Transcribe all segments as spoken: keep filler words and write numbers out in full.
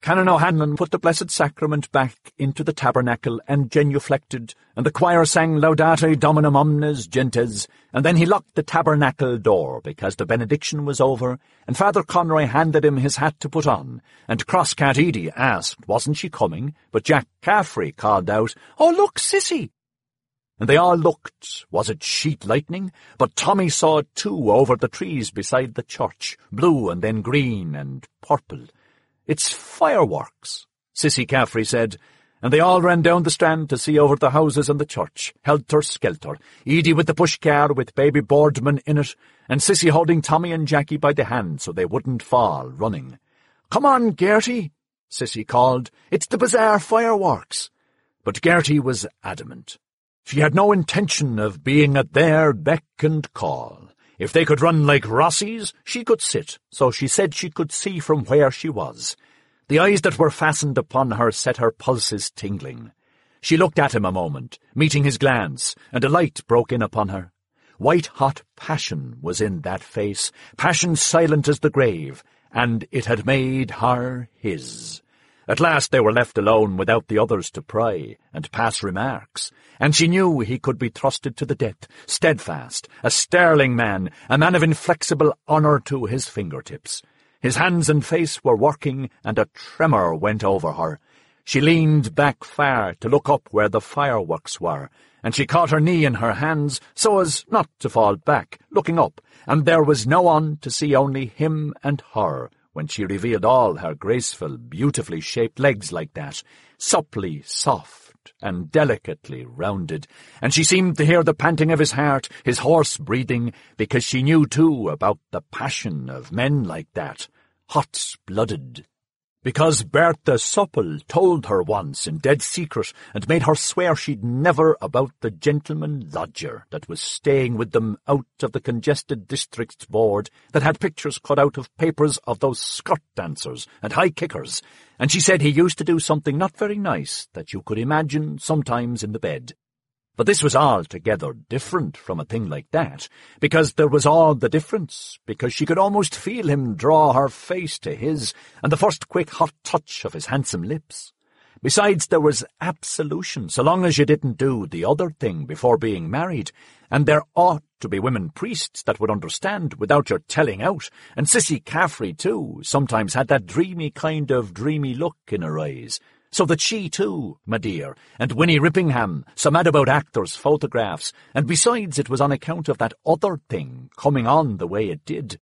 Canon O'Hanlon put the Blessed Sacrament back into the tabernacle and genuflected, and the choir sang Laudate Dominum Omnes Gentes, and then he locked the tabernacle door because the benediction was over, and Father Conroy handed him his hat to put on, and Crosscat Edie asked wasn't she coming, but Jack Caffrey called out, "Oh, look, Sissy!" And they all looked. Was it sheet lightning? But Tommy saw it too over the trees beside the church, blue and then green and purple. "It's fireworks," Sissy Caffrey said, and they all ran down the strand to see over the houses and the church, helter-skelter, Edie with the push-car with baby Boardman in it, and Sissy holding Tommy and Jackie by the hand so they wouldn't fall, running. "Come on, Gertie," Sissy called. "It's the bazaar fireworks." But Gertie was adamant. She had no intention of being at their beck and call. If they could run like Rossies, she could sit, so she said she could see from where she was. The eyes that were fastened upon her set her pulses tingling. She looked at him a moment, meeting his glance, and a light broke in upon her. White-hot passion was in that face, passion silent as the grave, and it had made her his. At last they were left alone without the others to pry and pass remarks, and she knew he could be trusted to the death, steadfast, a sterling man, a man of inflexible honour to his fingertips. His hands and face were working, and a tremor went over her. She leaned back far to look up where the fireworks were, and she caught her knee in her hands so as not to fall back, looking up, and there was no one to see, only him and her, when she revealed all her graceful, beautifully shaped legs like that, supply, soft, and delicately rounded, and she seemed to hear the panting of his heart, his hoarse breathing, because she knew, too, about the passion of men like that, hot-blooded. Because Bertha Supple told her once in dead secret and made her swear she'd never about the gentleman lodger that was staying with them out of the congested districts board that had pictures cut out of papers of those skirt dancers and high kickers, and she said he used to do something not very nice that you could imagine sometimes in the bed. But this was altogether different from a thing like that, because there was all the difference, because she could almost feel him draw her face to his, and the first quick hot touch of his handsome lips. Besides, there was absolution, so long as you didn't do the other thing before being married, and there ought to be women priests that would understand without your telling out, and Sissy Caffrey, too, sometimes had that dreamy kind of dreamy look in her eyes, so that she, too, my dear, and Winnie Rippingham, so mad about actors' photographs, and besides it was on account of that other thing coming on the way it did.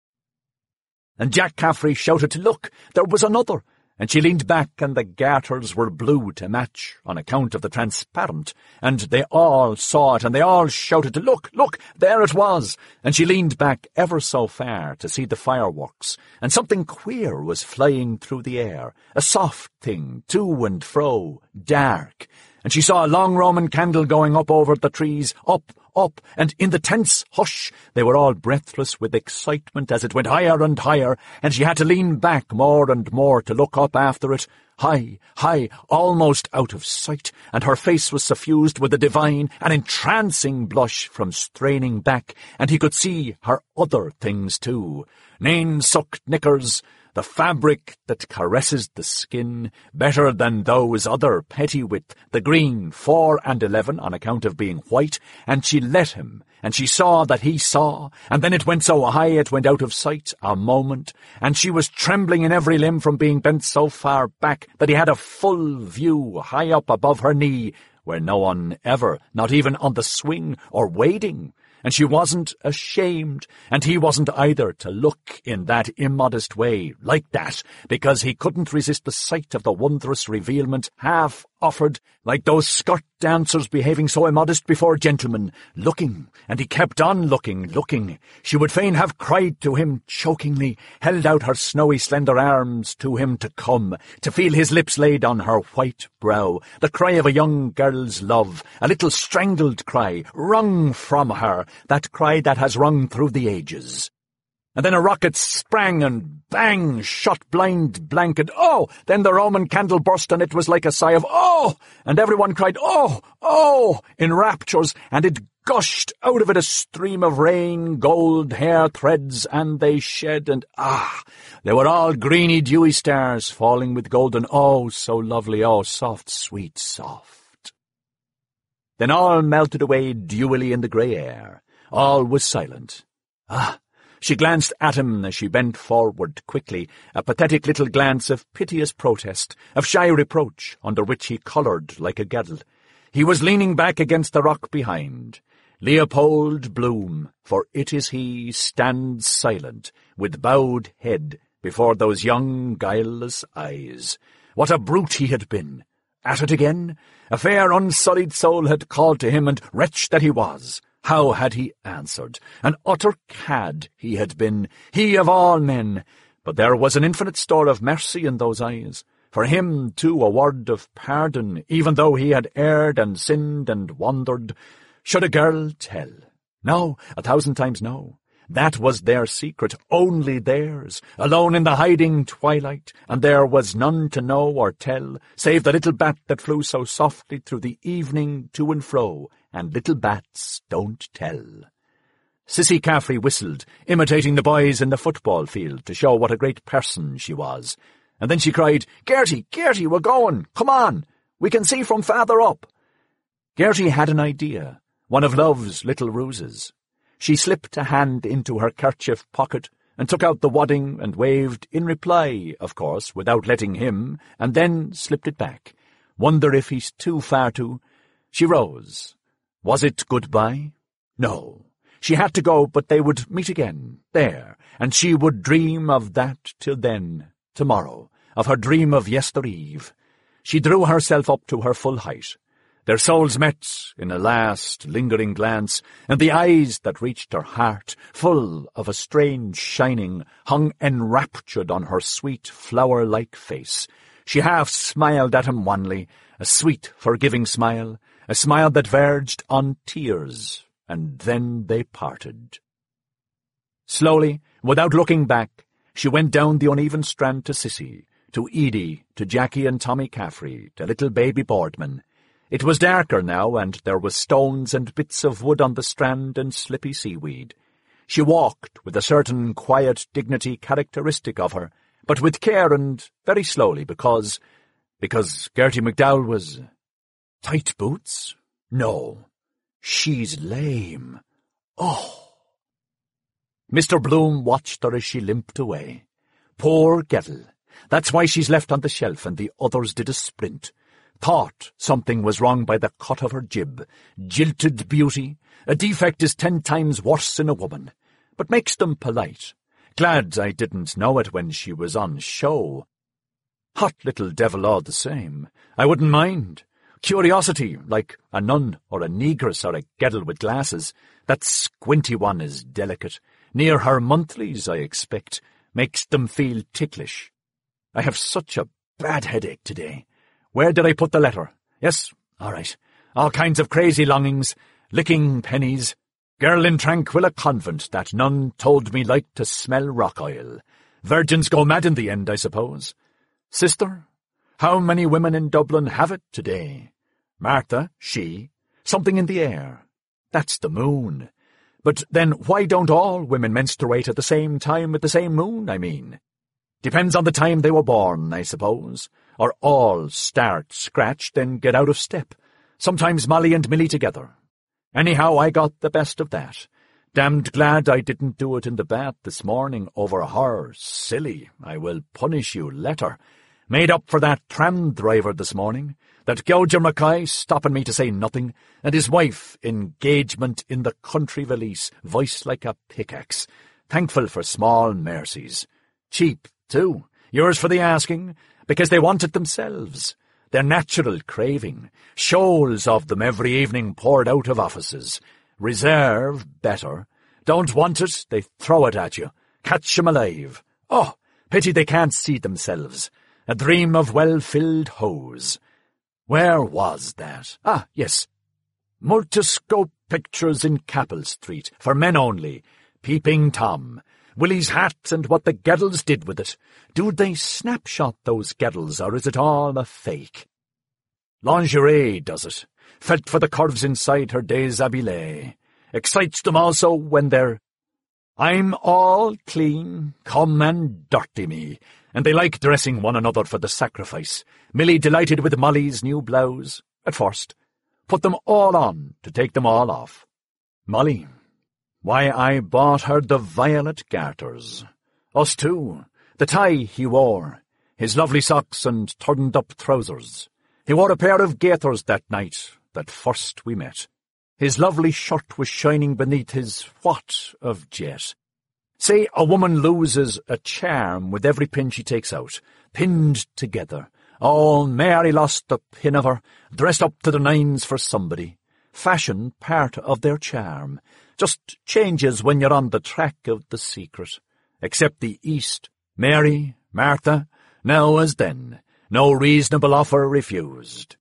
And Jack Caffrey shouted to look, there was another, and she leaned back and the garters were blue to match on account of the transparent, and they all saw it and they all shouted to look, look, there it was, and she leaned back ever so far to see the fireworks, and something queer was flying through the air, a soft thing, to and fro, dark, and she saw a long Roman candle going up over the trees, up, up, and in the tense hush they were all breathless with excitement as it went higher and higher, and she had to lean back more and more to look up after it, high, high, almost out of sight, and her face was suffused with a divine, an entrancing blush from straining back, and he could see her other things too, nain-sucked knickers, the fabric that caresses the skin, better than those other petty with the green four and eleven on account of being white, and she let him, and she saw that he saw, and then it went so high it went out of sight a moment, and she was trembling in every limb from being bent so far back that he had a full view high up above her knee, where no one ever, not even on the swing or wading, and she wasn't ashamed, and he wasn't either, to look in that immodest way, like that, because he couldn't resist the sight of the wondrous revealment half offered, like those skirt dancers behaving so immodest before gentlemen, looking, and he kept on looking, looking. She would fain have cried to him chokingly, held out her snowy slender arms to him to come, to feel his lips laid on her white brow, the cry of a young girl's love, a little strangled cry, wrung from her, that cry that has rung through the ages. And then a rocket sprang and bang, shot blind blank, and oh! Then the Roman candle burst, and it was like a sigh of oh! And everyone cried oh! Oh! in raptures, and it gushed out of it a stream of rain, gold hair threads, and they shed, and ah! They were all greeny dewy stars falling with golden, oh, so lovely, oh, soft, sweet, soft. Then all melted away dewily in the grey air. All was silent. Ah! She glanced at him as she bent forward quickly, a pathetic little glance of piteous protest, of shy reproach, under which he coloured like a girl. He was leaning back against the rock behind. Leopold Bloom, for it is he, stands silent, with bowed head, before those young, guileless eyes. What a brute he had been! At it again? A fair, unsullied soul had called to him, and wretch that he was! How had he answered? An utter cad he had been, he of all men. But there was an infinite store of mercy in those eyes. For him, too, a word of pardon, even though he had erred and sinned and wandered. Should a girl tell? No, a thousand times no. That was their secret, only theirs, alone in the hiding twilight, and there was none to know or tell, save the little bat that flew so softly through the evening to and fro, and little bats don't tell. Cissy Caffrey whistled, imitating the boys in the football field to show what a great person she was. And then she cried, "Gertie, Gertie, we're going! Come on! We can see from farther up!" Gertie had an idea, one of love's little ruses. She slipped a hand into her kerchief pocket and took out the wadding and waved in reply, of course, without letting him, and then slipped it back. Wonder if he's too far to... She rose. Was it goodbye? No. She had to go, but they would meet again, there, and she would dream of that till then, tomorrow, of her dream of yestereve. She drew herself up to her full height. Their souls met in a last lingering glance, and the eyes that reached her heart, full of a strange shining, hung enraptured on her sweet flower-like face. She half smiled at him wanly, a sweet, forgiving smile, a smile that verged on tears, and then they parted. Slowly, without looking back, she went down the uneven strand to Cissy, to Edie, to Jackie and Tommy Caffrey, to little baby Boardman. It was darker now, and there was stones and bits of wood on the strand and slippy seaweed. She walked with a certain quiet dignity characteristic of her, but with care and very slowly, because... because Gertie McDowell was... Tight boots? No. She's lame. Oh! Mister Bloom watched her as she limped away. Poor Gettle. That's why she's left on the shelf, and the others did a sprint. Thought something was wrong by the cut of her jib. Jilted beauty. A defect is ten times worse in a woman, but makes them polite. Glad I didn't know it when she was on show. Hot little devil all the same. I wouldn't mind. Curiosity, like a nun or a negress or a Gettle with glasses. That squinty one is delicate. Near her monthlies, I expect. Makes them feel ticklish. I have such a bad headache today. Where did I put the letter? Yes, all right. All kinds of crazy longings, licking pennies. Girl in Tranquilla Convent that nun told me liked to smell rock oil. Virgins go mad in the end, I suppose. Sister, how many women in Dublin have it today? Martha, she. Something in the air. That's the moon. But then why don't all women menstruate at the same time with the same moon, I mean? Depends on the time they were born, I suppose. Or all start scratch, then get out of step. Sometimes Molly and Milly together. Anyhow, I got the best of that. Damned glad I didn't do it in the bath this morning over her silly, I will punish you letter. Made up for that tram driver this morning, that Gouger Mackay stopping me to say nothing, and his wife, engagement in the country valise, voice like a pickaxe. Thankful for small mercies. Cheap, too. Yours for the asking, because they want it themselves. Their natural craving. Shoals of them every evening poured out of offices. Reserve, better. Don't want it, they throw it at you. Catch 'em alive. Oh, pity they can't see themselves. A dream of well-filled hose. Where was that? Ah, yes. Multiscope pictures in Capel Street, for men only. Peeping Tom. Willie's hat and what the Geddles did with it. Do they snapshot those Geddles, or is it all a fake? Lingerie does it. Felt for the curves inside her déshabillé. Excites them also when they're, I'm all clean, come and dirty me, and they like dressing one another for the sacrifice. Milly delighted with Molly's new blouse, at first. Put them all on to take them all off. Molly, why, I bought her the violet garters. Us too, the tie he wore, his lovely socks and turned-up trousers. He wore a pair of gaiters that night, that first we met. His lovely shirt was shining beneath his what of jet. Say a woman loses a charm with every pin she takes out, pinned together. Oh, Mary lost the pin of her, dressed up to the nines for somebody. Fashion part of their charm. Just changes when you're on the track of the secret. Except the East. Mary, Martha, now as then, no reasonable offer refused.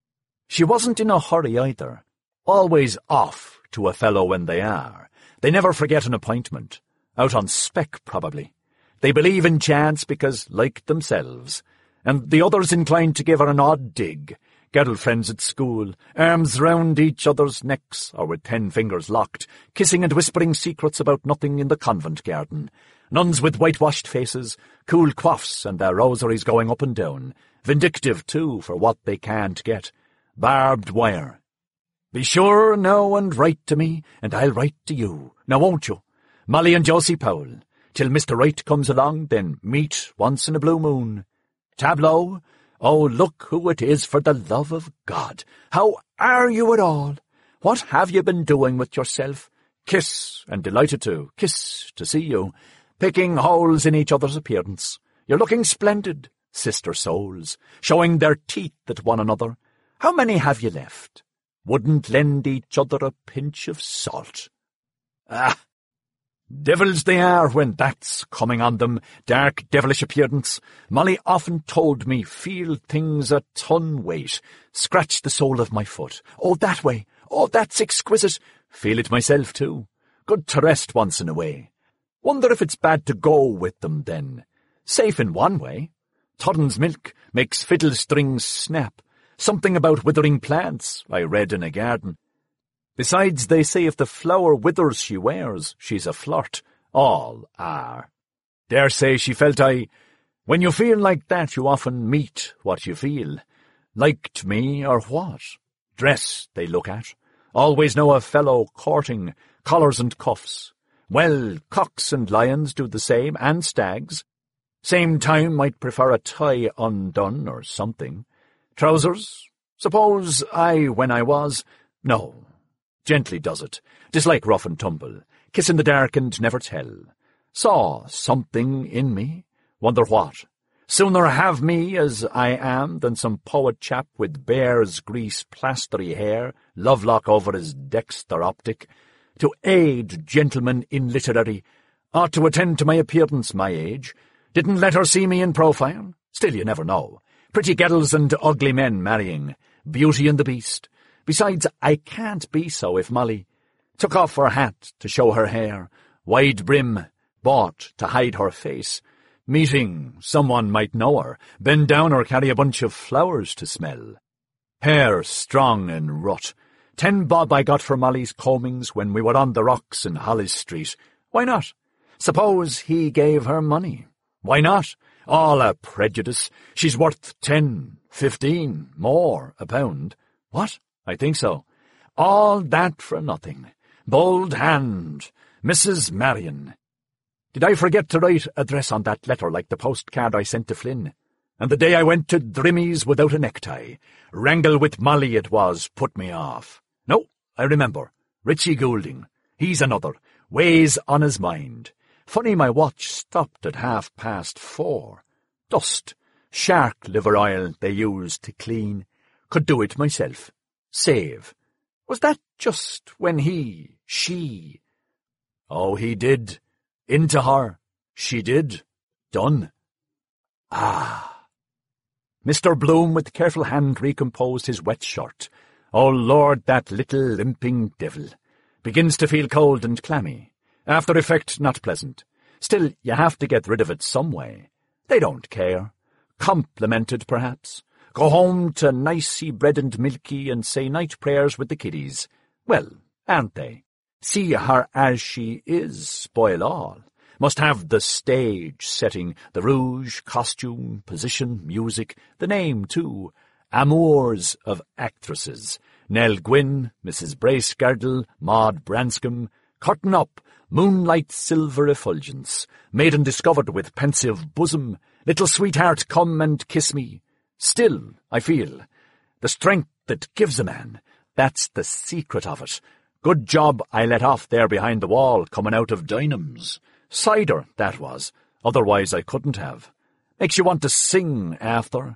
She wasn't in a hurry either. Always off to a fellow when they are. They never forget an appointment. Out on spec, probably. They believe in chance because, like themselves, and the others inclined to give her an odd dig. Girl friends at school, arms round each other's necks, or with ten fingers locked, kissing and whispering secrets about nothing in the convent garden. Nuns with whitewashed faces, cool coifs and their rosaries going up and down. Vindictive, too, for what they can't get. Barbed wire. Be sure now and write to me, and I'll write to you. Now won't you? Molly and Josie Powell. Till Mister Right comes along, then meet once in a blue moon. Tableau? Oh, look who it is, for the love of God. How are you at all? What have you been doing with yourself? Kiss, and delighted to, kiss to see you, picking holes in each other's appearance. You're looking splendid, sister souls, showing their teeth at one another. How many have you left? Wouldn't lend each other a pinch of salt. Ah! Devils they are when that's coming on them, dark devilish appearance. Molly often told me feel things a ton weight, scratch the sole of my foot. Oh, that way, oh, that's exquisite. Feel it myself too. Good to rest once in a way. Wonder if it's bad to go with them then. Safe in one way. Todden's milk makes fiddle strings snap. Something about withering plants, I read in a garden. Besides, they say if the flower withers she wears, she's a flirt. All are. Dare say she felt I... When you feel like that, you often meet what you feel. Liked me, or what? Dress they look at. Always know a fellow courting, collars and cuffs. Well, cocks and lions do the same, and stags. Same time might prefer a tie undone or something. Trousers? Suppose I, when I was... No. Gently does it. Dislike rough and tumble. Kiss in the dark and never tell. Saw something in me. Wonder what. Sooner have me as I am than some poet chap with bear's grease plastery hair, lovelock over his dexter optic. To aid gentlemen in literary. Ought to attend to my appearance, my age. Didn't let her see me in profile. Still, you never know. Pretty Geddles and ugly men marrying. Beauty and the Beast. Besides, I can't be so if Molly took off her hat to show her hair, wide brim, bought to hide her face. Meeting, someone might know her, bend down or carry a bunch of flowers to smell. Hair strong and rut. Ten bob I got for Molly's combings when we were on the rocks in Hollis Street. Why not? Suppose he gave her money. Why not? All a prejudice. She's worth ten, fifteen, more a pound. What? I think so. All that for nothing. Bold hand. Missus Marion. Did I forget to write address on that letter like the postcard I sent to Flynn? And the day I went to Drimmy's without a necktie. Wrangle with Molly it was, put me off. No, I remember. Richie Goulding. He's another. Weighs on his mind. Funny my watch stopped at half past four. Dust. Shark liver oil they used to clean. Could do it myself. Save. Was that just when he, she... Oh, he did. Into her. She did. Done. Ah. Mister Bloom with careful hand recomposed his wet shirt. Oh, Lord, that little limping devil. Begins to feel cold and clammy. After effect not pleasant. Still, you have to get rid of it some way. They don't care. Complimented, perhaps. Go home to nicey bread and milky and say night prayers with the kiddies. Well, aren't they? See her as she is, spoil all. Must have the stage setting, the rouge, costume, position, music, the name, too. Amours of actresses. Nell Gwynn, Missus Bracegirdle, Maud Branscombe. Curtain up, moonlight silver effulgence. Maiden discovered with pensive bosom. Little sweetheart, come and kiss me. Still, I feel, the strength that gives a man, that's the secret of it. Good job I let off there behind the wall, coming out of Dynam's. Cider, that was. Otherwise I couldn't have. Makes you want to sing after.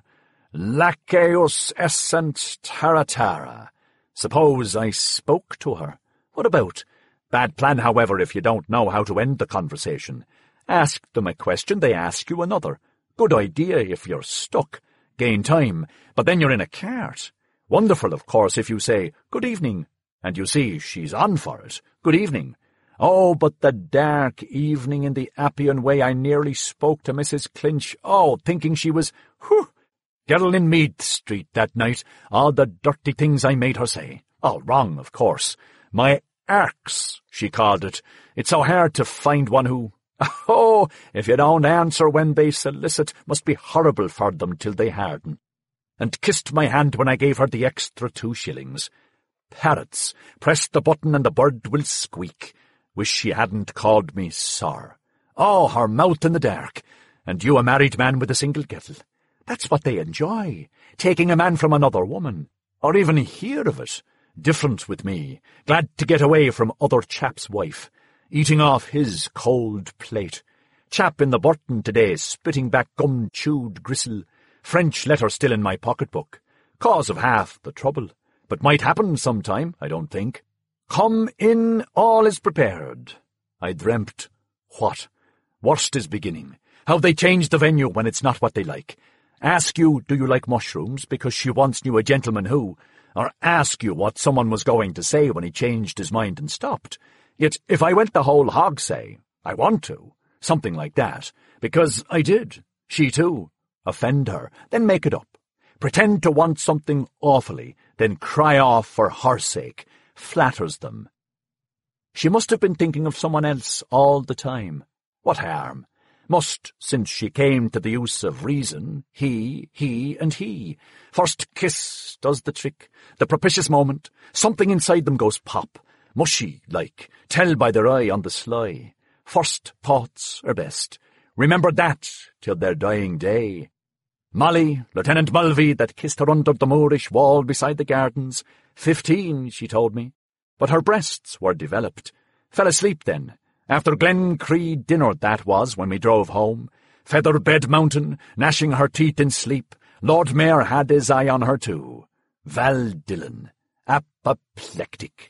Laceus essent taratara. Suppose I spoke to her. What about? Bad plan, however, if you don't know how to end the conversation. Ask them a question, they ask you another. Good idea if you're stuck. Gain time, but then you're in a cart. Wonderful, of course, if you say, good evening, and you see she's on for it. Good evening. Oh, but the dark evening in the Appian Way I nearly spoke to Missus Clinch, oh, thinking she was, whew, girl in Meath Street that night, all the dirty things I made her say. All wrong, of course. My arcs, she called it. It's so hard to find one who, oh, if you don't answer when they solicit, must be horrible for them till they harden. And kissed my hand when I gave her the extra two shillings. Parrots, press the button and the bird will squeak. Wish she hadn't called me sir. Oh, her mouth in the dark, and you a married man with a single gettle. That's what they enjoy, taking a man from another woman, or even hear of it. Different with me, glad to get away from other chap's wife, eating off his cold plate. Chap in the Burton today, spitting back gum-chewed gristle. French letter still in my pocketbook. Cause of half the trouble, but might happen sometime, I don't think. Come in, all is prepared. I dreamt. What? Worst is beginning. How they change the venue when it's not what they like. Ask you, do you like mushrooms, because she once knew a gentleman who, or ask you what someone was going to say when he changed his mind and stopped. Yet if I went the whole hog, say, I want to, something like that, because I did, she too, offend her, then make it up. Pretend to want something awfully, then cry off for her sake, flatters them. She must have been thinking of someone else all the time. What harm? Must, since she came to the use of reason, he, he, and he. First kiss does the trick, the propitious moment, something inside them goes pop, mushy, like, tell by their eye on the sly. First thoughts are best. Remember that till their dying day. Molly, Lieutenant Mulvey, that kissed her under the Moorish wall beside the gardens. Fifteen, she told me. But her breasts were developed. Fell asleep then. After Glen Creed dinner that was when we drove home. Feather Bed Mountain, gnashing her teeth in sleep. Lord Mayor had his eye on her too. Val Dillon, apoplectic.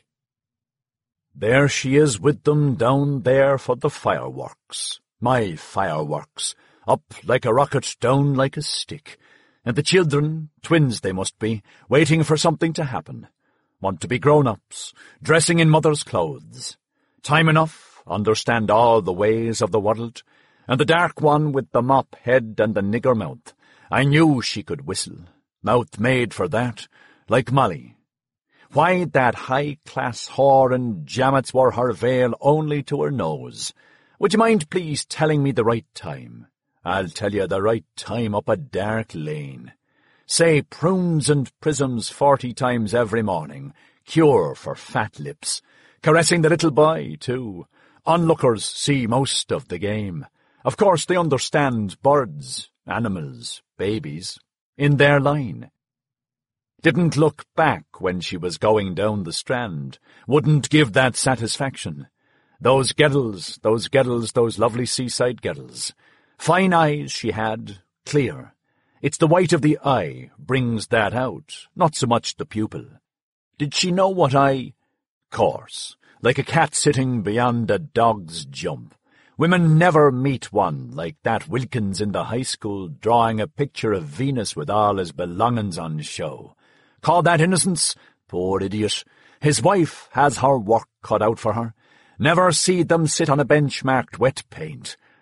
There she is with them down there for the fireworks. My fireworks. Up like a rocket, down like a stick. And the children, twins they must be, waiting for something to happen. Want to be grown-ups, dressing in mother's clothes. Time enough, understand all the ways of the world. And the dark one with the mop head and the nigger mouth. I knew she could whistle. Mouth made for that, like Molly. Why that high-class whore and jammets wore her veil only to her nose? Would you mind please telling me the right time? I'll tell you the right time up a dark lane. Say prunes and prisms forty times every morning. Cure for fat lips. Caressing the little boy, too. Onlookers see most of the game. Of course they understand birds, animals, babies, in their line. Didn't look back when she was going down the Strand. Wouldn't give that satisfaction. Those girls, those girls, those lovely seaside girls. Fine eyes she had, clear. It's the white of the eye brings that out, not so much the pupil. Did she know what I... Course, like a cat sitting beyond a dog's jump. Women never meet one like that Wilkins in the high school drawing a picture of Venus with all his belongings on show. Call that innocence? Poor idiot. His wife has her work cut out for her. Never see them sit on a bench marked wet paint.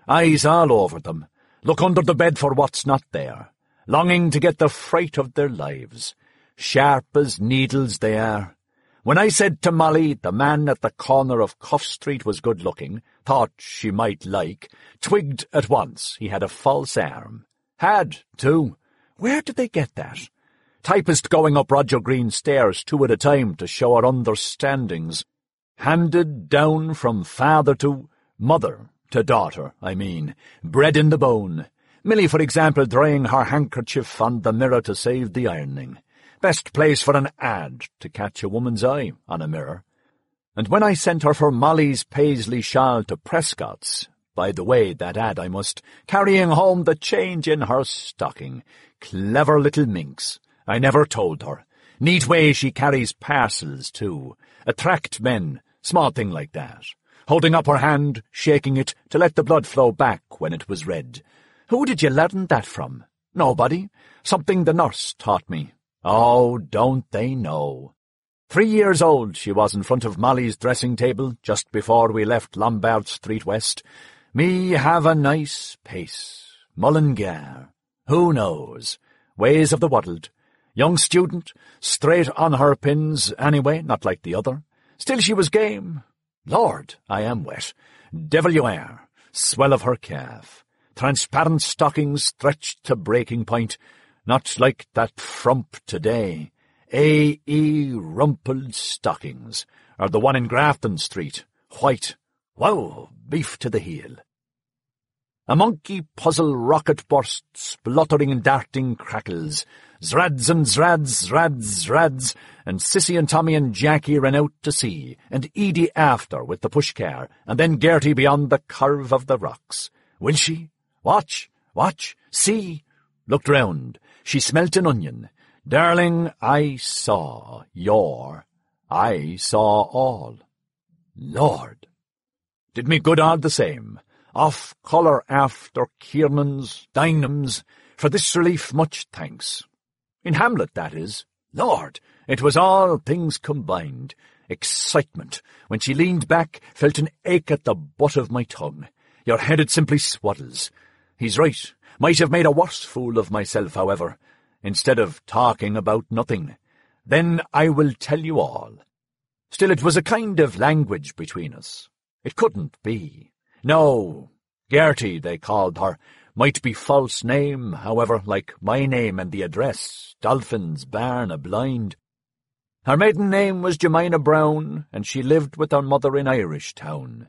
eyes all over them, look under the bed for what's not there, longing to get the fright of their lives. Sharp as needles they are. When I said to Molly the man at the corner of Cuff Street was good-looking, thought she might like, twigged at once he had a false arm. Had, too. Where did they get that? Typist going up Roger Green stairs two at a time to show her understandings. Handed down from father to mother, to daughter, I mean. Bred in the bone. Milly, for example, drying her handkerchief on the mirror to save the ironing. Best place for an ad to catch a woman's eye on a mirror. And when I sent her for Molly's Paisley shawl to Prescott's, by the way, that ad I must, carrying home the change in her stocking. Clever little minx. I never told her. Neat way she carries parcels, too. Attract men, small thing like that. Holding up her hand, shaking it to let the blood flow back when it was red. Who did you learn that from? Nobody. Something the nurse taught me. Oh, don't they know. Three years old she was in front of Molly's dressing table just before we left Lombard Street West. Me have a nice pace. Mullingar. Who knows? Ways of the world. Young student, straight on her pins anyway, not like the other. Still she was game. Lord, I am wet. Devil you are. Swell of her calf. Transparent stockings stretched to breaking point. Not like that frump today. A. E. Rumpled stockings, or the one in Grafton Street. White. Wow, beef to the heel. A monkey puzzle rocket burst, spluttering and darting crackles. Zrads and zrads, zrads, zrads, and Sissy and Tommy and Jackie ran out to sea, and Edie after with the pushcar, and then Gertie beyond the curve of the rocks. Will she? Watch, watch, see. Looked round. She smelt an onion. Darling, I saw your. I saw all. Lord! Did me good all the same. Off colour after Kiernan's, Dynam's. For this relief much thanks. In Hamlet, that is. Lord, it was all things combined. Excitement. When she leaned back, felt an ache at the butt of my tongue. Your head simply swaddles. He's right. Might have made a worse fool of myself, however, instead of talking about nothing. Then I will tell you all. Still, it was a kind of language between us. It couldn't be. No, Gertie, they called her. Might be false name, however, like my name and the address, Dolphin's Barn, a blind. Her maiden name was Jemina Brown, and she lived with her mother in Irish Town.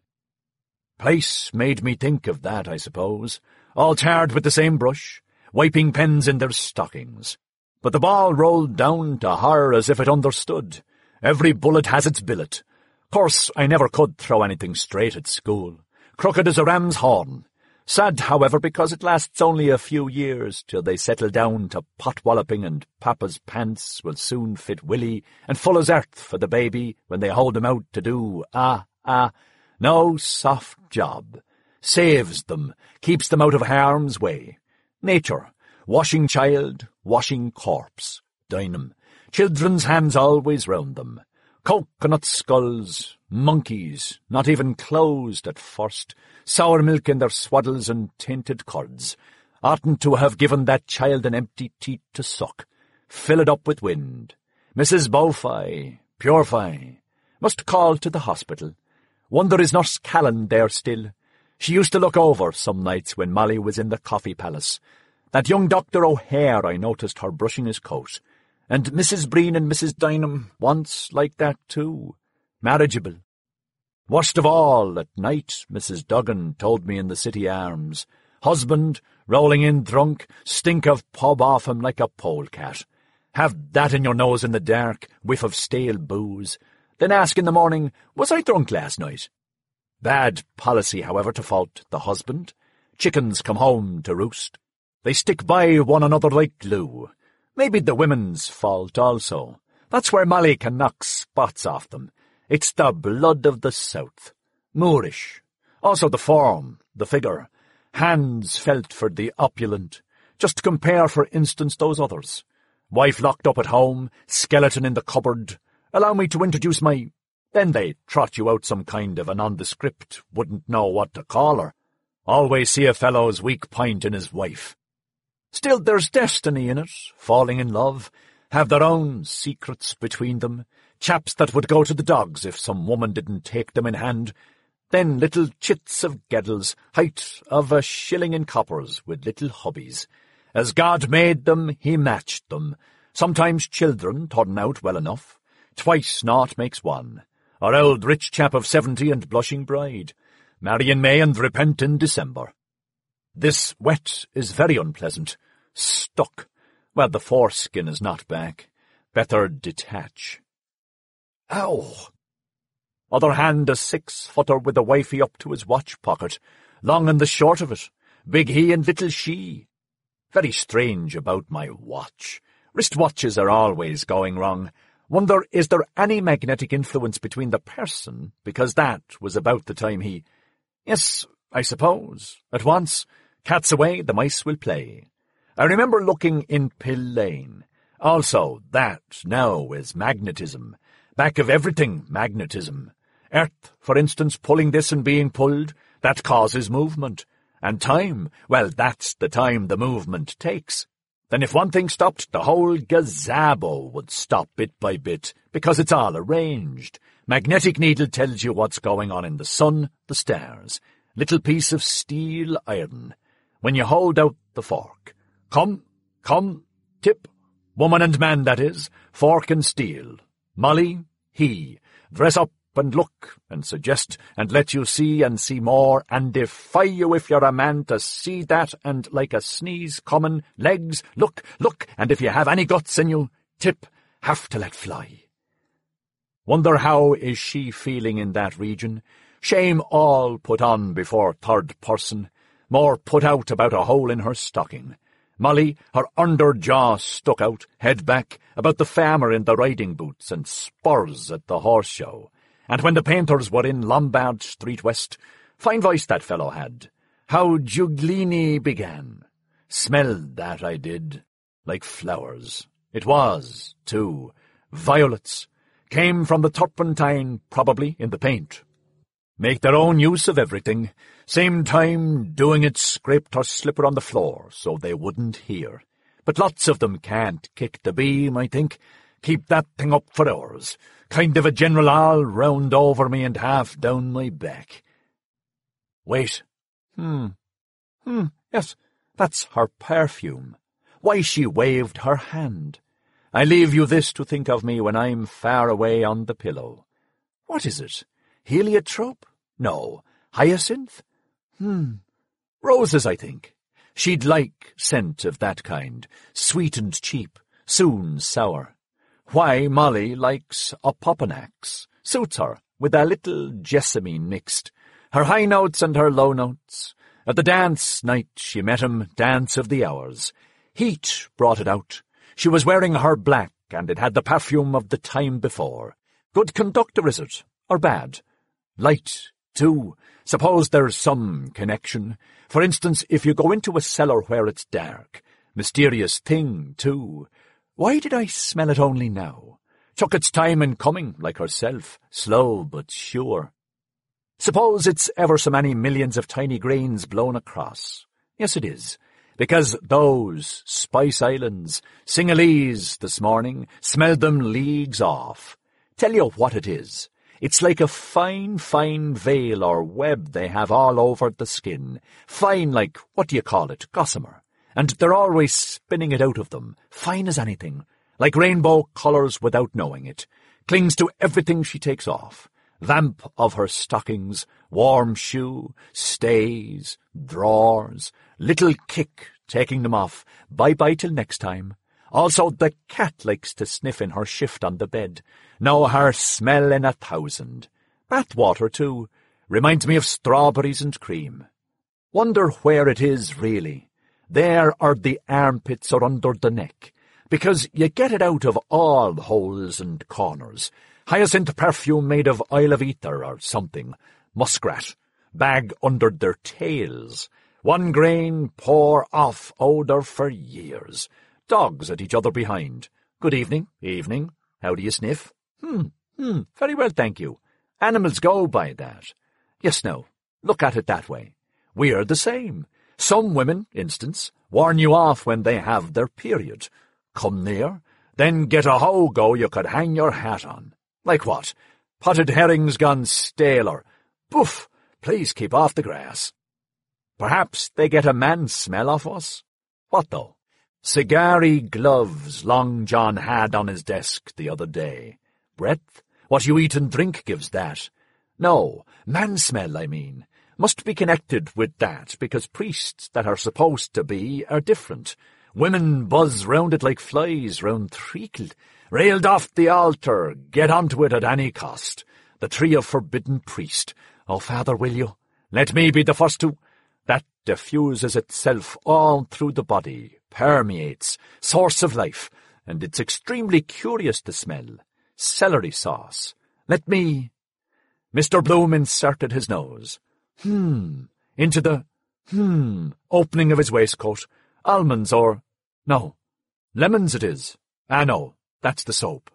Place made me think of that, I suppose. All tarred with the same brush, wiping pens in their stockings. But the ball rolled down to her as if it understood. Every bullet has its billet. Course, I never could throw anything straight at school. Crooked as a ram's horn. Sad, however, because it lasts only a few years till they settle down to pot-walloping, and Papa's pants will soon fit Willie, and full as earth for the baby when they hold him out to do, ah, ah, no soft job. Saves them, keeps them out of harm's way. Nature, washing child, washing corpse, Dynam. Children's hands always round them. Coconut skulls, monkeys, not even closed at first, sour milk in their swaddles and tainted curds. Oughtn't to have given that child an empty teat to suck. Fill it up with wind. Missus Beaufy, Purify, must call to the hospital. Wonder is Nurse Callan there still. She used to look over some nights when Molly was in the Coffee Palace. That young Doctor O'Hare, I noticed her brushing his coat. And Missus Breen and Missus Dynam once like that too. Marriageable. Worst of all, at night, Missus Duggan told me in the City Arms. Husband, rolling in drunk, stink of pub off him like a polecat. Have that in your nose in the dark, whiff of stale booze. Then ask in the morning, was I drunk last night? Bad policy, however, to fault the husband. Chickens come home to roost. They stick by one another like glue. Maybe the women's fault also. That's where Molly can knock spots off them. It's the blood of the South. Moorish. Also the form, the figure. Hands felt for the opulent. Just compare, for instance, those others. Wife locked up at home, skeleton in the cupboard. Allow me to introduce my... Then they trot you out some kind of a nondescript, wouldn't know what to call her. Always see a fellow's weak point in his wife. Still, there's destiny in it, falling in love, have their own secrets between them, chaps that would go to the dogs if some woman didn't take them in hand, then little chits of geddles, height of a shilling in coppers, with little hubbies. As God made them, he matched them. Sometimes children turn out well enough. Twice naught makes one. Or old rich chap of seventy and blushing bride. Marry in May and repent in December. This wet is very unpleasant. Stuck. Well, the foreskin is not back. Better detach. Ow! Other hand a six-footer with a wifey up to his watch-pocket. Long and the short of it. Big he and little she. Very strange about my watch. Wrist-watches are always going wrong. Wonder, is there any magnetic influence between the person, because that was about the time he— Yes, I suppose. At once, cats away, the mice will play. I remember looking in Pill Lane. Also, that now is magnetism. Back of everything, magnetism. Earth, for instance, pulling this and being pulled, that causes movement. And time, well, that's the time the movement takes. Then if one thing stopped, the whole gazabo would stop bit by bit, because it's all arranged. Magnetic needle tells you what's going on in the sun, the stars. Little piece of steel iron. When you hold out the fork. Come, come, tip. Woman and man, that is. Fork and steel. Molly, he. Dress up and look and suggest and let you see and see more and defy you if you're a man to see that and like a sneeze common, legs, look, look, and if you have any guts in you, tip, have to let fly. Wonder how is she feeling in that region? Shame all put on before third person, more put out about a hole in her stocking. Molly, her under jaw stuck out, head back, about the farmer in the riding boots and spurs at the horse show. And when the painters were in Lombard Street West, fine voice that fellow had. How Giuglini began. Smelled that I did, like flowers. It was, too, violets. Came from the turpentine, probably, in the paint. Make their own use of everything. Same time doing it scraped her slipper on the floor, so they wouldn't hear. But lots of them can't kick the beam, I think. Keep that thing up for hours. Kind of a general all round over me and half down my back. Wait. Hmm. Hmm, yes, that's her perfume. Why, she waved her hand. I leave you this to think of me when I'm far away on the pillow. What is it? Heliotrope? No. Hyacinth? Hmm. Roses, I think. She'd like scent of that kind. Sweet and cheap. Soon sour. Why, Molly likes opopanax. Suits her, with a little jessamine mixed. Her high notes and her low notes. At the dance night she met him, dance of the hours. Heat brought it out. She was wearing her black, and it had the perfume of the time before. Good conductor, is it? Or bad? Light, too. Suppose there's some connection. For instance, if you go into a cellar where it's dark. Mysterious thing, too. Why did I smell it only now? Took its time in coming, like herself, slow but sure. Suppose it's ever so many millions of tiny grains blown across. Yes, it is. Because those Spice Islands, Singhalese this morning, smelled them leagues off. Tell you what it is. It's like a fine, fine veil or web they have all over the skin. Fine like, what do you call it, gossamer. And they're always spinning it out of them, fine as anything, like rainbow colours without knowing it. Clings to everything she takes off. Vamp of her stockings, warm shoe, stays, drawers, little kick taking them off, bye-bye till next time. Also the cat likes to sniff in her shift on the bed. Know her smell in a thousand. Bathwater, too. Reminds me of strawberries and cream. Wonder where it is, really. There are the armpits or under the neck, because you get it out of all holes and corners. Hyacinth perfume made of oil of ether or something. Muskrat. Bag under their tails. One grain pour off odour for years. Dogs at each other behind. Good evening, evening. How do you sniff? Hmm, hmm, very well, thank you. Animals go by that. Yes, no, look at it that way. We're the same. Some women, instance, warn you off when they have their period. Come near, then get a ho-go you could hang your hat on. Like what? Potted herrings gone stale or, Boof, please keep off the grass. Perhaps they get a man smell off us? What though? Cigar-y gloves Long John had on his desk the other day. Breath? What you eat and drink gives that. No, man smell, I mean. Must be connected with that, because priests that are supposed to be are different. Women buzz round it like flies round treacle. Railed off the altar, get onto it at any cost. The tree of forbidden priest. Oh, Father, will you? Let me be the first to... That diffuses itself all through the body, permeates, source of life, and it's extremely curious to smell. Celery sauce. Let me... Mister Bloom inserted his nose. Hmm. Into the... Hmm. Opening of his waistcoat. Almonds or... No. Lemons it is. Ah, no. That's the soap.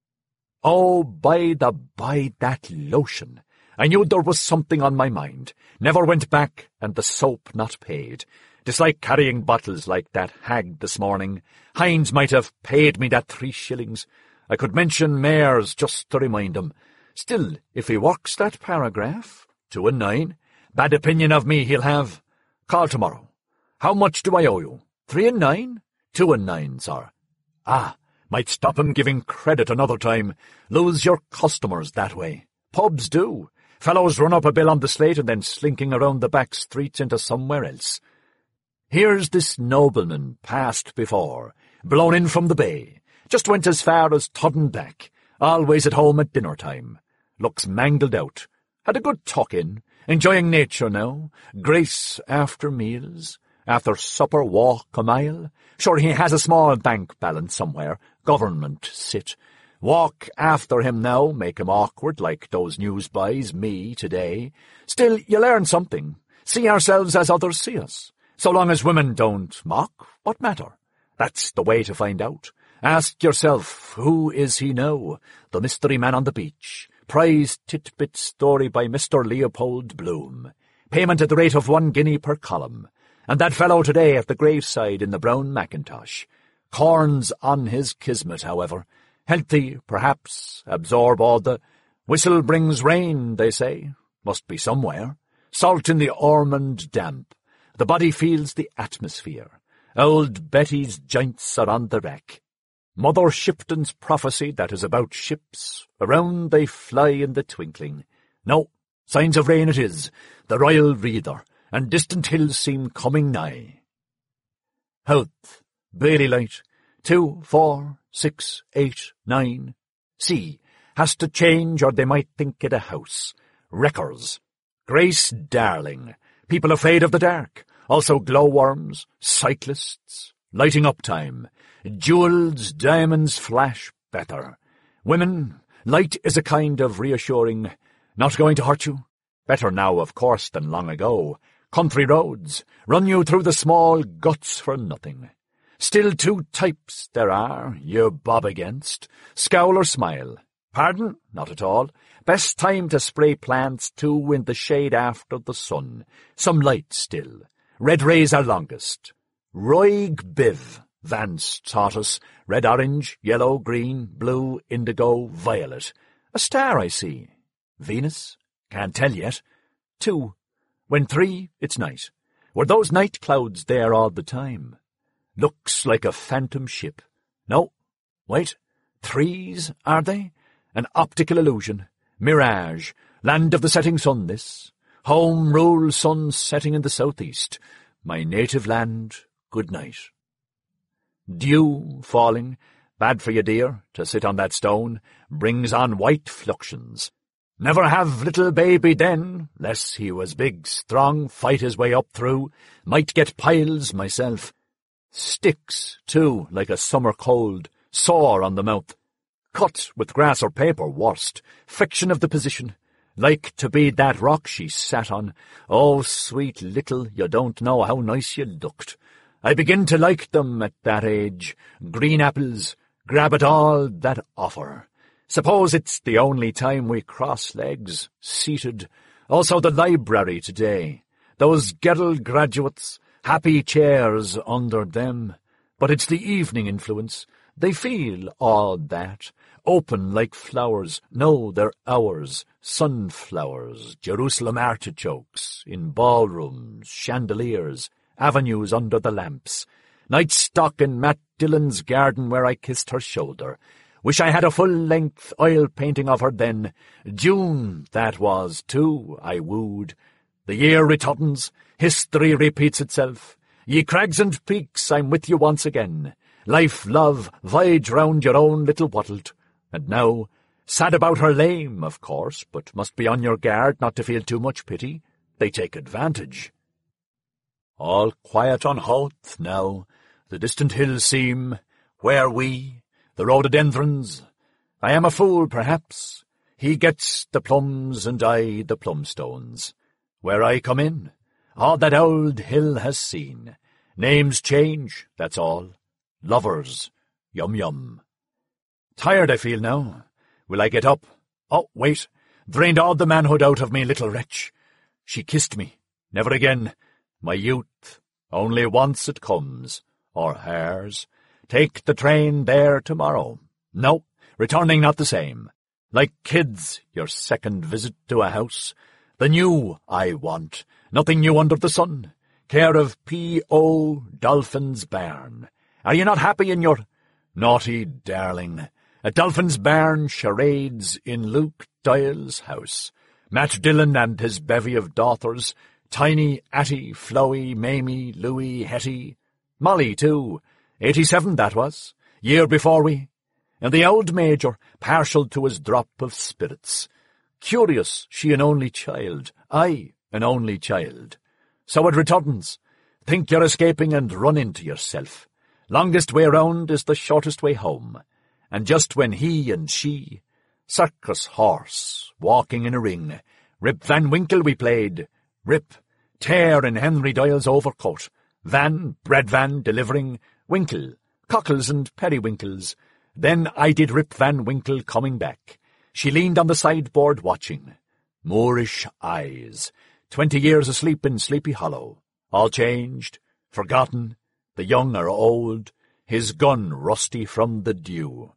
Oh, by the by, that lotion. I knew there was something on my mind. Never went back, and the soap not paid. Dislike carrying bottles like that hag this morning. Hines might have paid me that three shillings. I could mention Mayors just to remind him. Still, if he works that paragraph, two and nine, bad opinion of me he'll have. Call tomorrow. How much do I owe you? Three and nine? Two and nine, sir. Ah, might stop him giving credit another time. Lose your customers that way. Pubs do. Fellows run up a bill on the slate and then slinking around the back streets into somewhere else. Here's this nobleman passed before, blown in from the bay, just went as far as Tuddenbeck, always at home at dinner-time. Looks mangled out. Had a good tuck-in, enjoying nature now, grace after meals, after supper walk a mile. Sure he has a small bank balance somewhere, government sit. Walk after him now, make him awkward like those newsboys, me, today. Still, you learn something. See ourselves as others see us. So long as women don't mock, what matter? That's the way to find out. Ask yourself, who is he now? The mystery man on the beach. Prize titbit story by Mister Leopold Bloom. Payment at the rate of one guinea per column. And that fellow today at the graveside in the brown mackintosh. Corns on his kismet, however. Healthy, perhaps, absorb all the... Whistle brings rain, they say. Must be somewhere. Salt in the Ormond damp. The body feels the atmosphere. Old Betty's joints are on the wreck. Mother Shipton's prophecy that is about ships. Around they fly in the twinkling. No, signs of rain it is. The royal reader, and distant hills seem coming nigh. Health. Bailey light. Two, four, six, eight, nine. See, has to change or they might think it a house. Wreckers. Grace Darling. People afraid of the dark. Also glowworms, cyclists, lighting up time. Jewels, diamonds flash better. Women, light is a kind of reassuring, not going to hurt you. Better now, of course, than long ago. Country roads, run you through the small guts for nothing. Still two types there are, you bob against. Scowl or smile. Pardon? Not at all. Best time to spray plants, too, in the shade after the sun. Some light still. Red rays are longest. Roig Biv, Vance taught us. Red, orange, yellow, green, blue, indigo, violet. A star, I see. Venus? Can't tell yet. Two. When three, it's night. Were those night clouds there all the time? Looks like a phantom ship. No. Wait. Threes, are they? An optical illusion. Mirage. Land of the setting sun, this. Home rule sun setting in the southeast. My native land, good night. Dew falling. Bad for you, dear, to sit on that stone. Brings on white fluxions. Never have little baby then, less he was big, strong, fight his way up through. Might get piles myself. Sticks, too, like a summer cold, sore on the mouth. Cut with grass or paper, worst. Friction of the position. Like to be that rock she sat on. Oh, sweet little, you don't know how nice you looked. I begin to like them at that age. Green apples, grab at all that offer. Suppose it's the only time we cross legs, seated. Also the library today. Those Gerald graduates, happy chairs under them. But it's the evening influence. They feel all that. Open like flowers. No, they're ours. Sunflowers, Jerusalem artichokes, in ballrooms, chandeliers, avenues under the lamps. Night stock in Matt Dillon's garden where I kissed her shoulder. Wish I had a full-length oil painting of her then. June, that was, too, I wooed. The year returns, history repeats itself. Ye crags and peaks, I'm with you once again. Life, love, voyage round your own little wattled. And now, sad about her lame, of course, but must be on your guard not to feel too much pity. They take advantage. All quiet on Howth now. The distant hills seem, where we, the rhododendrons. I am a fool, perhaps. He gets the plums and I the plumstones. Where I come in, all that old hill has seen. Names change, that's all. Lovers, yum-yum. Tired I feel now. Will I get up? Oh, wait. Drained all the manhood out of me, little wretch. She kissed me. Never again. My youth. Only once it comes. Or hers. Take the train there tomorrow. No, returning not the same. Like kids, your second visit to a house. The new I want. Nothing new under the sun. Care of P O Dolphin's Barn. Are you not happy in your... Naughty darling. At Dolphin's Barn charades in Luke Doyle's house. Matt Dillon and his bevy of daughters. Tiny, Atty, Flowey, Mamie, Louie, Hetty. Molly, too. Eighty-seven, that was. Year before we. And the old Major, partial to his drop of spirits. Curious, she an only child. I, an only child. So it returns. Think you're escaping and run into yourself. Longest way round is the shortest way home. And just when he and she, circus horse, walking in a ring, Rip Van Winkle we played. Rip, tear in Henry Doyle's overcoat. Van, bread van, delivering, Winkle, cockles and periwinkles. Then I did Rip Van Winkle coming back. She leaned on the sideboard watching. Moorish eyes. Twenty years asleep in Sleepy Hollow. All changed, forgotten. The young are old. His gun rusty from the dew.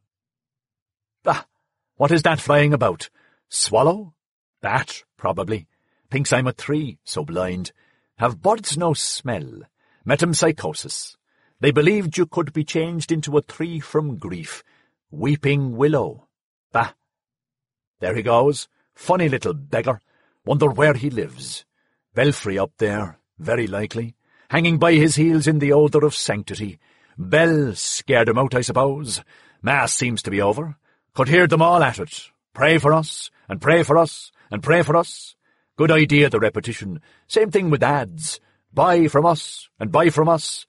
Bah! What is that flying about? Swallow? Bat, probably. Thinks I'm a tree, so blind. Have birds no smell? Metempsychosis. They believed you could be changed into a tree from grief. Weeping willow. Bah! There he goes. Funny little beggar. Wonder where he lives. Belfry up there, very likely. Hanging by his heels in the odour of sanctity. Bell scared him out, I suppose. Mass seems to be over. Could hear them all at it. Pray for us, and pray for us, and pray for us. Good idea, the repetition. Same thing with ads. Buy from us, and buy from us.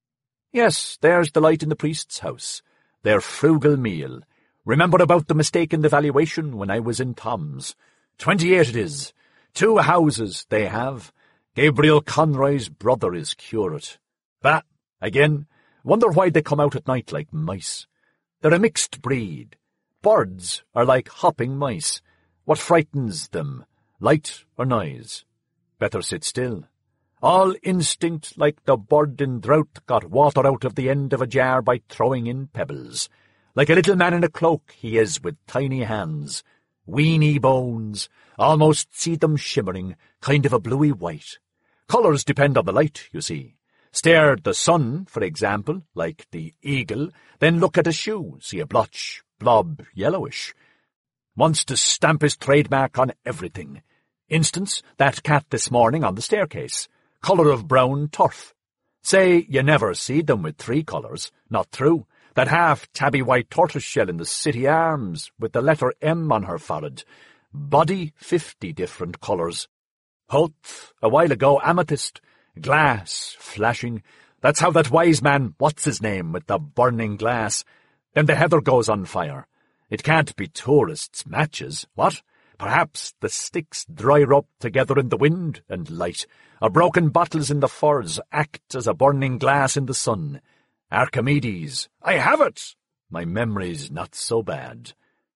Yes, there's the light in the priest's house. Their frugal meal. Remember about the mistake in the valuation when I was in Tom's. Twenty-eight it is. Two houses they have. Gabriel Conroy's brother is curate. Bah, again, wonder why they come out at night like mice. They're a mixed breed. Birds are like hopping mice. What frightens them, light or noise? Better sit still. All instinct like the bird in drought got water out of the end of a jar by throwing in pebbles. Like a little man in a cloak he is with tiny hands. Weeny bones, almost see them shimmering, kind of a bluey white. Colours depend on the light, you see. Stare at the sun, for example, like the eagle, then look at a shoe, see a blotch, blob, yellowish. Wants to stamp his trademark on everything. Instance, that cat this morning on the staircase. Colour of brown turf. Say you never see them with three colours. Not true. That half-tabby white tortoise-shell in the City Arms, with the letter M on her forehead. Body, fifty different colours. Howth, a while ago, amethyst. Glass, flashing. That's how that wise man, what's his name, with the burning glass. Then the heather goes on fire. It can't be tourists' matches, what? Perhaps the sticks dry up together in the wind and light, or broken bottles in the furze act as a burning glass in the sun. Archimedes, I have it! My memory's not so bad.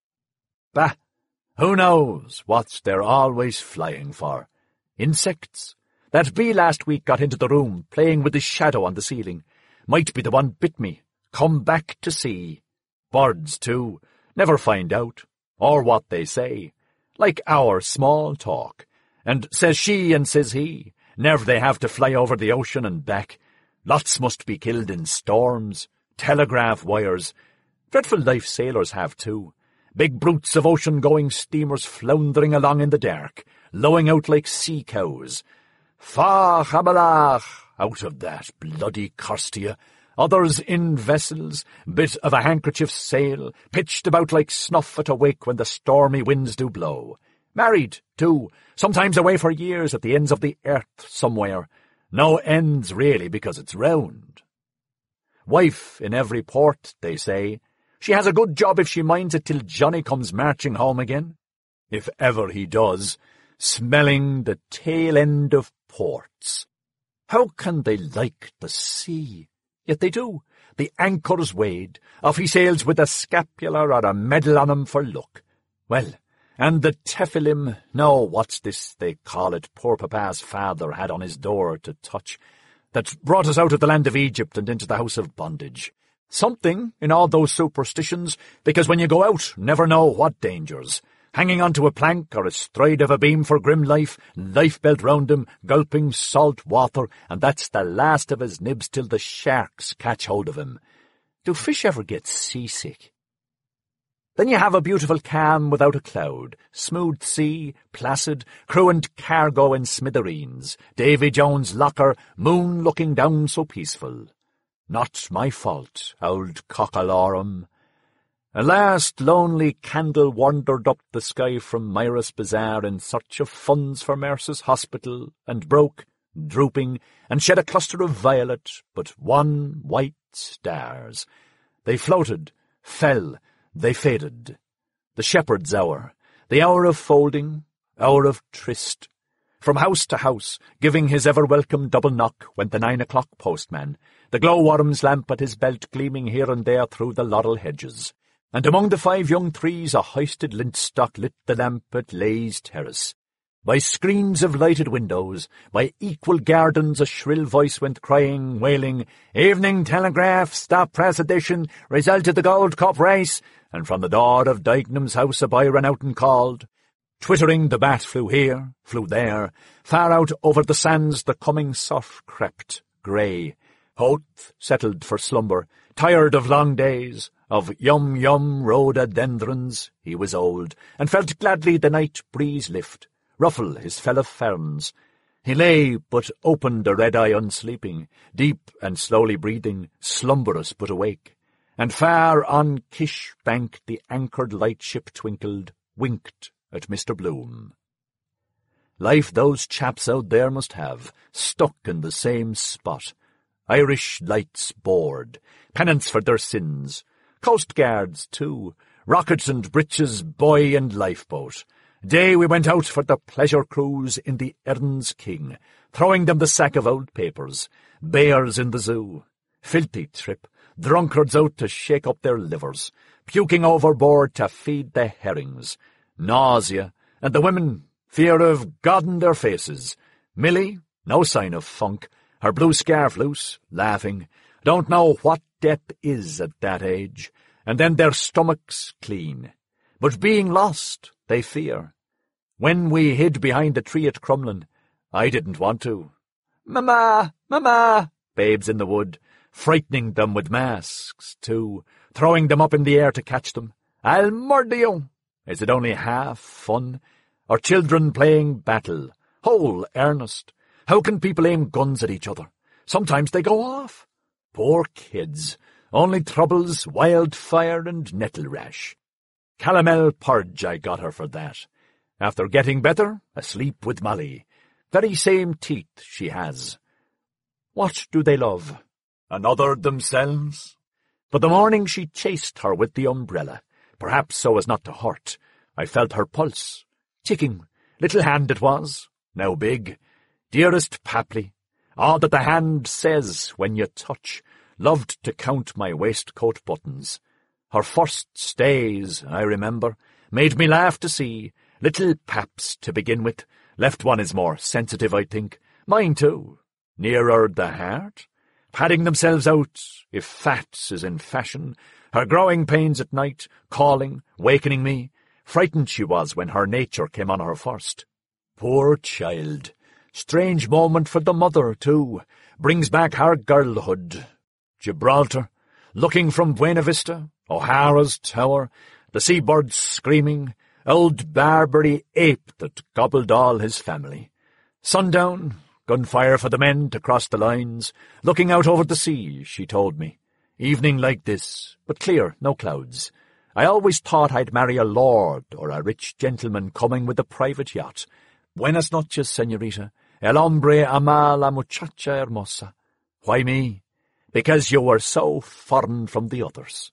Bah! Who knows what they're always flying for? Insects? That bee last week got into the room, playing with his shadow on the ceiling. Might be the one bit me. Come back to see. Birds, too, never find out, or what they say. Like our small talk. And says she and says he, never they have to fly over the ocean and back. Lots must be killed in storms, telegraph wires. Dreadful life sailors have, too. Big brutes of ocean-going steamers floundering along in the dark, lowing out like sea cows. Fa chabalach, out of that, bloody curse to you. Others in vessels, bit of a handkerchief sail, pitched about like snuff at a wake when the stormy winds do blow. Married, too, sometimes away for years at the ends of the earth somewhere. No ends, really, because it's round. Wife in every port, they say. She has a good job if she minds it till Johnny comes marching home again. If ever he does, smelling the tail end of ports. How can they like the sea? Yet they do. The anchors weighed. Off he sails with a scapular or a medal on him for luck. Well, and the tephilim, no, what's this they call it, poor papa's father had on his door to touch, that brought us out of the land of Egypt and into the house of bondage. Something in all those superstitions, because when you go out, never know what dangers. Hanging onto a plank or astride of a beam for grim life, life-belt round him, gulping salt water, and that's the last of his nibs till the sharks catch hold of him. Do fish ever get seasick? Then you have a beautiful calm without a cloud, smooth sea, placid, crew and cargo in smithereens, Davy Jones' locker, moon looking down so peaceful. Not my fault, old cockalorum. A last lonely candle wandered up the sky from Myra's Bazaar in search of funds for Mercer's Hospital, and broke, drooping, and shed a cluster of violet, but one white stars. They floated, fell, they faded. The shepherd's hour, the hour of folding, hour of tryst. From house to house, giving his ever-welcome double knock, went the nine-o'clock postman, the glowworm's lamp at his belt gleaming here and there through the laurel hedges. And among the five young trees a hoisted lintstock lit the lamp at Lay's terrace. By screens of lighted windows, by equal gardens a shrill voice went crying, wailing, "Evening Telegraph, stop press edition, result of the Gold Cup race," and from the door of Dignam's house a boy ran out and called. Twittering the bat flew here, flew there. Far out over the sands the coming surf crept, grey. Hoth settled for slumber, tired of long days, of yum-yum rhododendrons. He was old, and felt gladly the night breeze lift, ruffle his fell of ferns. He lay, but opened a red eye unsleeping, deep and slowly breathing, slumberous but awake. And far on Kish Bank the anchored lightship twinkled, winked at Mister Bloom. Life those chaps out there must have, stuck in the same spot. Irish lights bored, penance for their sins. Coast guards, too, rockets and breeches, buoy and lifeboat. Day we went out for the pleasure cruise in the Erin's King, throwing them the sack of old papers. Bears in the zoo. Filthy trip. Drunkards out to shake up their livers. Puking overboard to feed the herrings. Nausea, and the women, fear of God in their faces. Millie, no sign of funk, her blue scarf loose, laughing. Don't know what death is at that age. And then their stomachs clean. But being lost, they fear. When we hid behind the tree at Crumlin, I didn't want to. "Mama, Mama," babes in the wood, frightening them with masks, too, throwing them up in the air to catch them. "I'll murder you." Is it only half fun? Or children playing battle, whole earnest? How can people aim guns at each other? Sometimes they go off. Poor kids. Only troubles, wildfire and nettle rash. Calomel purge I got her for that. After getting better, asleep with Molly. Very same teeth she has. What do they love? Another themselves? But the morning she chased her with the umbrella, perhaps so as not to hurt. I felt her pulse. Ticking. Little hand it was, now big. Dearest Papley, all that the hand says when you touch. Loved to count my waistcoat buttons. Her first stays, I remember, made me laugh to see. Little paps to begin with. Left one is more sensitive, I think. Mine too, nearer the heart, padding themselves out, if fats is in fashion, her growing pains at night, calling, wakening me. Frightened she was when her nature came on her first. Poor child! Strange moment for the mother, too. Brings back her girlhood. Gibraltar, looking from Buena Vista, O'Hara's tower, the seabirds screaming, old Barbary ape that gobbled all his family. Sundown, gunfire for the men to cross the lines, looking out over the sea, she told me. Evening like this, but clear, no clouds. I always thought I'd marry a lord or a rich gentleman coming with a private yacht. Buenas noches, señorita. El hombre ama la muchacha hermosa. Why me? Because you were so foreign from the others.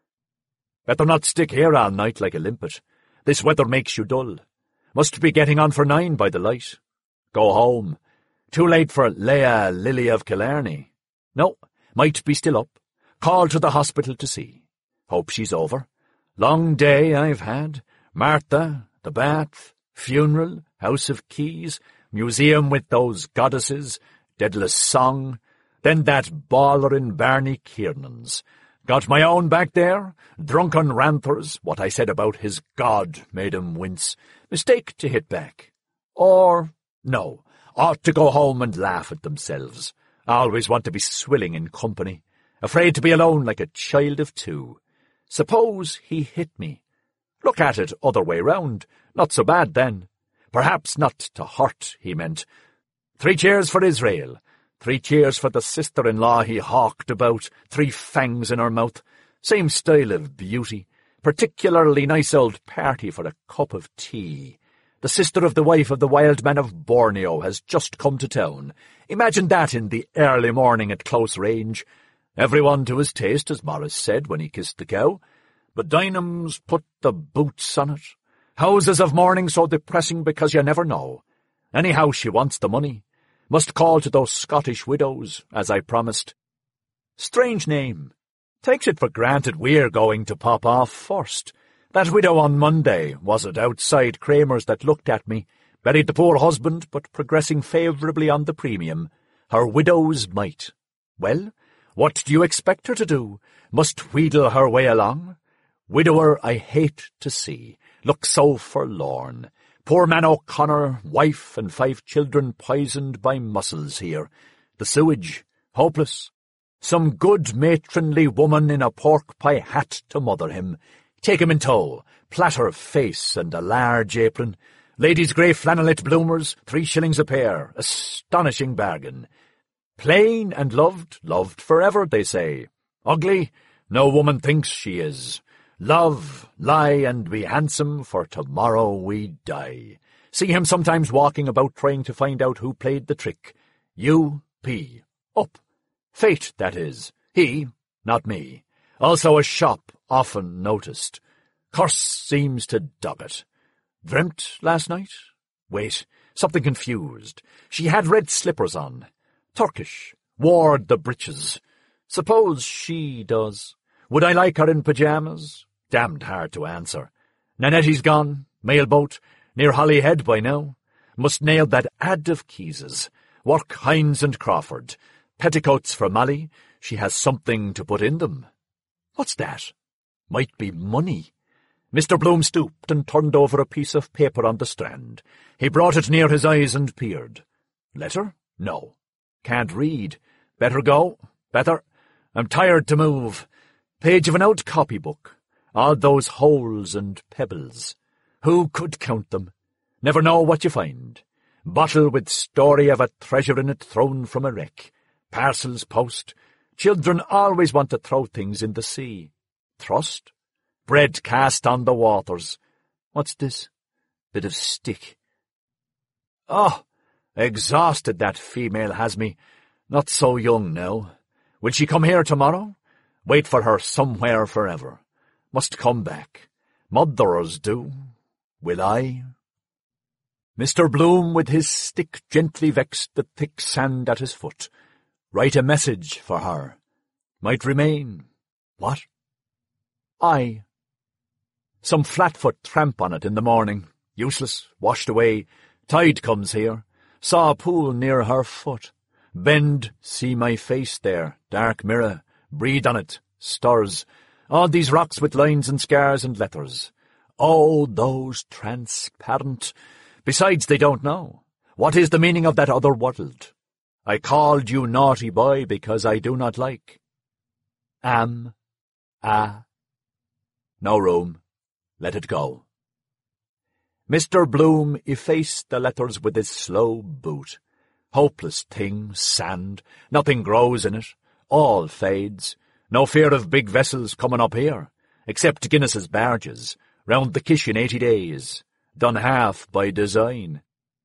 Better not stick here all night like a limpet. This weather makes you dull. Must be getting on for nine by the light. Go home. Too late for Leia Lily of Killarney. No, might be still up. Call to the hospital to see. Hope she's over. Long day I've had. Martha, the bath, funeral, house of keys, museum with those goddesses, Daedalus song, then that baller in Barney Kiernan's. Got my own back there, drunken ranthers, what I said about his God made him wince. Mistake to hit back. Or, no, ought to go home and laugh at themselves. Always want to be swilling in company. Afraid to be alone like a child of two. Suppose he hit me. Look at it other way round. Not so bad then. Perhaps not to hurt, he meant. Three cheers for Israel. Three cheers for the sister-in-law he hawked about, three fangs in her mouth. Same style of beauty. Particularly nice old party for a cup of tea. The sister of the wife of the wild man of Borneo has just come to town. Imagine that in the early morning at close range. Everyone to his taste, as Morris said when he kissed the cow. But Dynam's put the boots on it. Houses of mourning so depressing because you never know. Anyhow, she wants the money. Must call to those Scottish widows, as I promised. Strange name. Takes it for granted we're going to pop off first. That widow on Monday, was it outside Kramer's that looked at me, buried the poor husband, but progressing favourably on the premium. Her widow's mite. Well, what do you expect her to do? Must wheedle her way along? Widower I hate to see. Look so forlorn. Poor man O'Connor, wife and five children poisoned by mussels here. The sewage, hopeless. Some good matronly woman in a pork-pie hat to mother him. Take him in tow, platter face and a large apron. Ladies' grey flannelette bloomers, three shillings a pair. Astonishing bargain. Plain and loved, loved forever, they say. Ugly, no woman thinks she is. Love, lie, and be handsome, for tomorrow we die. See him sometimes walking about trying to find out who played the trick. U P Up. Fate, that is. He, not me. Also a shop, often noticed. Curse seems to dog it. Dreamt last night? Wait, something confused. She had red slippers on. Turkish. Wore the breeches. Suppose she does. Would I like her in pyjamas? Damned hard to answer. Nanetti's gone. Mailboat. Near Holyhead by now. Must nail that ad of Keyes's. Work Hines and Crawford. Petticoats for Molly. She has something to put in them. What's that? Might be money. Mister Bloom stooped and turned over a piece of paper on the strand. He brought it near his eyes and peered. Letter? No. Can't read. Better go. Better. I'm tired to move. Page of an old copybook. All those holes and pebbles. Who could count them? Never know what you find. Bottle with story of a treasure in it thrown from a wreck. Parcels post. Children always want to throw things in the sea. Thrust? Bread cast on the waters. What's this? Bit of stick. Oh, exhausted that female has me. Not so young now. Will she come here tomorrow? Wait for her somewhere forever. Must come back. Mothers do. Will I? Mister Bloom with his stick gently vexed the thick sand at his foot. Write a message for her. Might remain. What? I. Some flatfoot tramp on it in the morning. Useless. Washed away. Tide comes here. saw a pool near her foot. Bend, see my face there, dark mirror, breathe on it, stirs. All these rocks with lines and scars and letters. Oh, those transparent. Besides, they don't know. What is the meaning of that other world? I called you naughty boy because I do not like. Am, ah. No room. Let it go. Mister Bloom effaced the letters with his slow boot. Hopeless thing, sand. Nothing grows in it. All fades. No fear of big vessels coming up here, except Guinness's barges, round the Kish in eighty days, done half by design.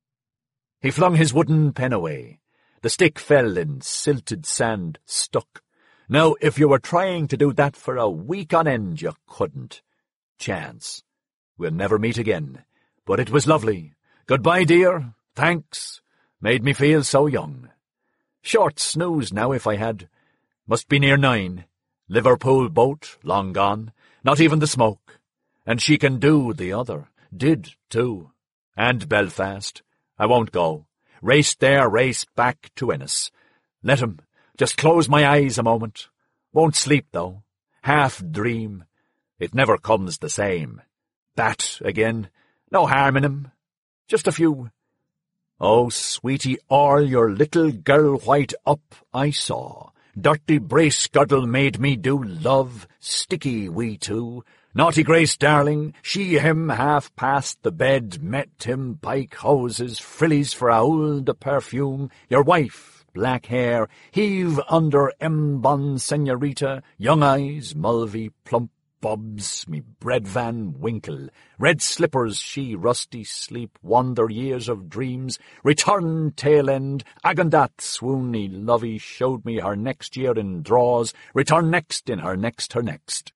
He flung his wooden pen away. The stick fell in silted sand, stuck. Now, if you were trying to do that for a week on end, you couldn't. Chance. We'll never meet again. But it was lovely. Goodbye, dear. Thanks. Made me feel so young. Short snooze now if I had. Must be near nine. Liverpool boat, long gone. Not even the smoke. And she can do the other. Did, too. And Belfast. I won't go. Race there, race back to Ennis. Let him. Just close my eyes a moment. Won't sleep, though. Half dream. It never comes the same. That again. No harm in him. Just a few. Oh, sweetie, all your little girl white up I saw. Dirty brace girdle made me do love. Sticky we two. Naughty Grace darling, she him half past the bed, met him pike hoses, frillies for owl the perfume, your wife, black hair, heave under embon senorita, young eyes, mulvey, plump bobs, me bread van winkle, red slippers she, rusty sleep, wander years of dreams, return tail end, agandat swoony lovey showed me her next year in draws, return next in her next her next.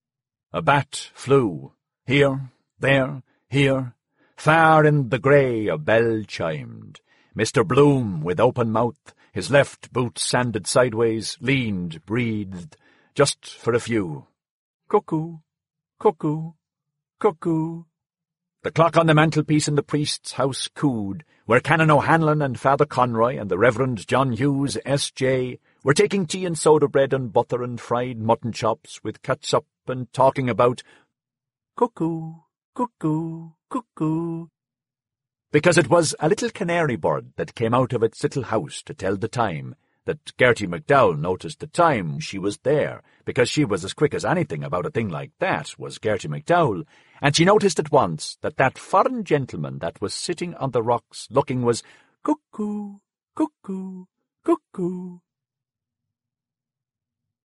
A bat flew, here, there, here. Far in the grey a bell chimed. Mister Bloom, with open mouth, his left boot sanded sideways, leaned, breathed, just for a few. Cuckoo, cuckoo, cuckoo. The clock on the mantelpiece in the priest's house cooed, where Canon O'Hanlon and Father Conroy and the Reverend John Hughes, S J, were taking tea and soda bread and butter and fried mutton chops with catsup and talking about cuckoo, cuckoo, cuckoo, because it was a little canary bird that came out of its little house to tell the time, that Gertie McDowell noticed the time she was there, because she was as quick as anything about a thing like that, was Gertie McDowell, and she noticed at once that that foreign gentleman that was sitting on the rocks looking was cuckoo, cuckoo, cuckoo.